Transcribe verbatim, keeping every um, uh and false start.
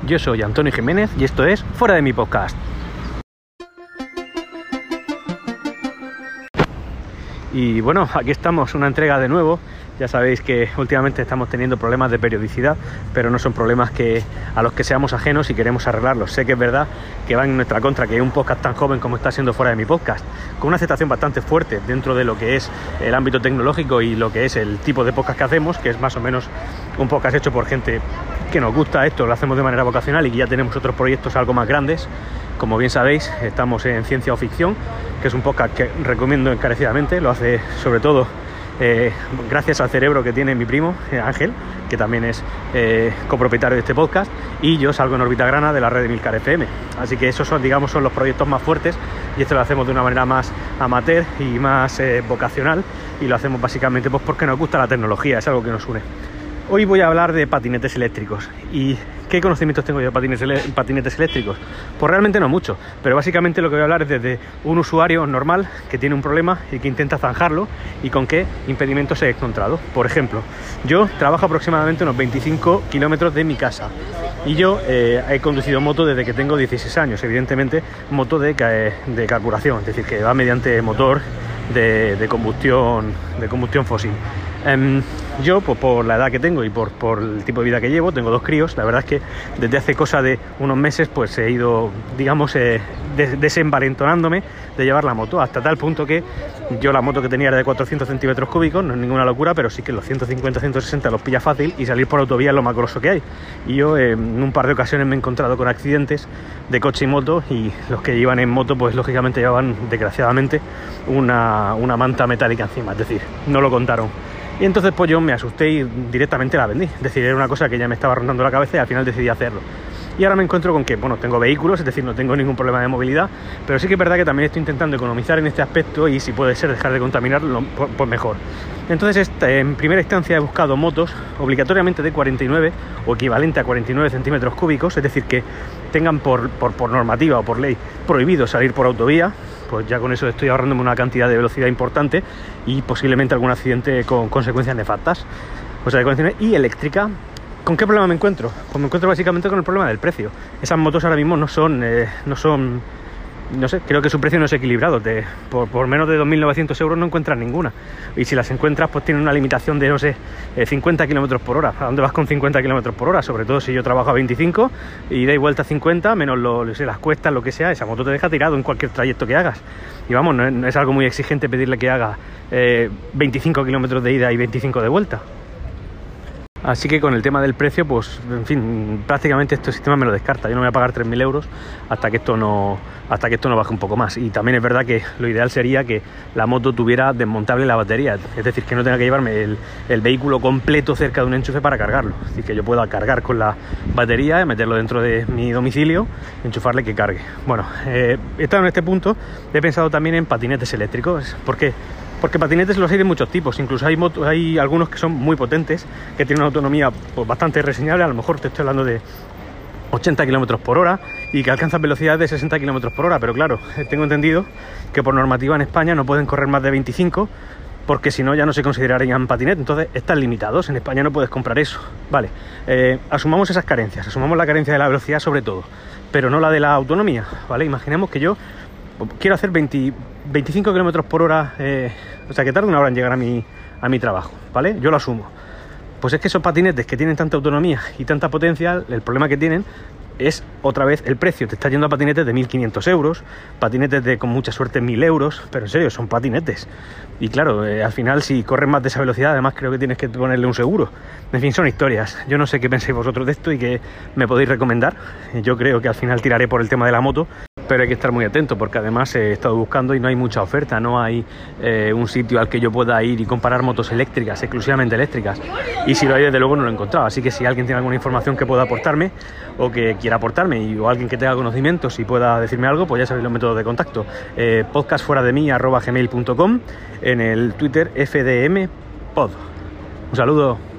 Yo soy Antonio Jiménez y esto es Fuera de mi Podcast. Y bueno, aquí estamos, una entrega de nuevo. Ya sabéis que últimamente estamos teniendo problemas de periodicidad, pero no son problemas que, a los que seamos ajenos y queremos arreglarlos. Sé que es verdad que va en nuestra contra que un podcast tan joven como está siendo Fuera de mi Podcast, con una aceptación bastante fuerte dentro de lo que es el ámbito tecnológico y lo que es el tipo de podcast que hacemos, que es más o menos un podcast hecho por gente que nos gusta esto, lo hacemos de manera vocacional y que ya tenemos otros proyectos algo más grandes. Como bien sabéis, estamos en Ciencia o Ficción, que es un podcast que recomiendo encarecidamente. Lo hace sobre todo eh, gracias al cerebro que tiene mi primo, eh, Ángel, que también es eh, copropietario de este podcast, y yo salgo en Órbita Grana de la red de Milcar F M. Así que esos son, digamos, son los proyectos más fuertes, y esto lo hacemos de una manera más amateur y más eh, vocacional, y lo hacemos básicamente pues porque nos gusta la tecnología, es algo que nos une. Hoy voy a hablar de patinetes eléctricos. ¿Y qué conocimientos tengo yo de patinetes, patinetes eléctricos? Pues realmente no mucho, pero básicamente lo que voy a hablar es desde un usuario normal que tiene un problema y que intenta zanjarlo y con qué impedimentos he encontrado. Por ejemplo, yo trabajo aproximadamente unos veinticinco kilómetros de mi casa y yo eh, he conducido moto desde que tengo dieciséis años, evidentemente moto de, de carburación, es decir, que va mediante motor de, de, combustión, de combustión fósil. Um, yo, pues, por la edad que tengo y por, por el tipo de vida que llevo, tengo dos críos. La verdad es que desde hace cosa de unos meses pues he ido, digamos, eh, des desenvalentonándome de llevar la moto, hasta tal punto que yo la moto que tenía era de cuatrocientos centímetros cúbicos, no es ninguna locura, pero sí que los ciento cincuenta a ciento sesenta los pilla fácil, y salir por autovía es lo más grosso que hay. Y yo eh, en un par de ocasiones me he encontrado con accidentes de coche y moto, y los que iban en moto pues lógicamente llevaban, desgraciadamente, una, una manta metálica encima, es decir, no lo contaron. Y entonces pues yo me asusté y directamente la vendí. Es decir, era una cosa que ya me estaba rondando la cabeza y al final decidí hacerlo. Y ahora me encuentro con que, bueno, tengo vehículos, es decir, no tengo ningún problema de movilidad, pero sí que es verdad que también estoy intentando economizar en este aspecto y si puede ser dejar de contaminarlo, pues mejor. Entonces, en primera instancia he buscado motos obligatoriamente de cuarenta y nueve o equivalente a cuarenta y nueve centímetros cúbicos, es decir, que tengan por, por, por normativa o por ley prohibido salir por autovía. Pues ya con eso estoy ahorrándome una cantidad de velocidad importante y posiblemente algún accidente con consecuencias nefastas. O sea, y eléctrica. ¿Con qué problema me encuentro? Pues me encuentro básicamente con el problema del precio. Esas motos ahora mismo no son, eh, no son, no sé, creo que su precio no es equilibrado. De, por, por menos de dos mil novecientos euros no encuentras ninguna. Y si las encuentras, pues tienen una limitación de, no sé, eh, cincuenta kilómetros por hora. ¿A dónde vas con cincuenta kilómetros por hora? Sobre todo si yo trabajo a veinticinco y da vuelta a cincuenta, menos lo, lo sé, las cuestas, lo que sea, esa moto te deja tirado en cualquier trayecto que hagas. Y vamos, no es, no es algo muy exigente pedirle que haga eh, veinticinco kilómetros de ida y veinticinco de vuelta. Así que con el tema del precio, pues, en fin, prácticamente este sistema me lo descarta. Yo no voy a pagar tres mil euros hasta que esto no hasta que esto no baje un poco más. Y también es verdad que lo ideal sería que la moto tuviera desmontable la batería. Es decir, que no tenga que llevarme el, el vehículo completo cerca de un enchufe para cargarlo. Es decir, que yo pueda cargar con la batería, meterlo dentro de mi domicilio, enchufarle que cargue. Bueno, eh, estado en este punto, he pensado también en patinetes eléctricos. ¿Por qué? Porque patinetes los hay de muchos tipos, incluso hay, motos, hay algunos que son muy potentes, que tienen una autonomía pues, bastante reseñable. A lo mejor te estoy hablando de ochenta kilómetros por hora y que alcanzan velocidades de sesenta kilómetros por hora, pero claro, tengo entendido que por normativa en España no pueden correr más de veinticinco, porque si no ya no se considerarían patinetes, entonces están limitados. En España no puedes comprar eso. Vale, eh, asumamos esas carencias, asumamos la carencia de la velocidad sobre todo, pero no la de la autonomía, ¿vale? Imaginemos que yo quiero hacer veinte, veinticinco kilómetros por hora, eh, o sea que tarda una hora en llegar a mi, a mi trabajo, ¿vale? Yo lo asumo. Pues es que esos patinetes que tienen tanta autonomía y tanta potencia, el problema que tienen es otra vez el precio. Te está yendo a patinetes de mil quinientos euros, patinetes de con mucha suerte mil euros, pero en serio, son patinetes. Y claro, eh, al final si corres más de esa velocidad, además creo que tienes que ponerle un seguro. En fin, son historias. Yo no sé qué pensáis vosotros de esto y qué me podéis recomendar. Yo creo que al final tiraré por el tema de la moto, pero hay que estar muy atento porque además he estado buscando y no hay mucha oferta, no hay eh, un sitio al que yo pueda ir y comparar motos eléctricas, exclusivamente eléctricas, y si lo hay desde luego no lo he encontrado. Así que si alguien tiene alguna información que pueda aportarme o que quiera aportarme, y, o alguien que tenga conocimientos y pueda decirme algo, pues ya sabéis los métodos de contacto. eh, podcast fuera de mí arroba gmail punto com, en el Twitter F D M Pod. Un saludo.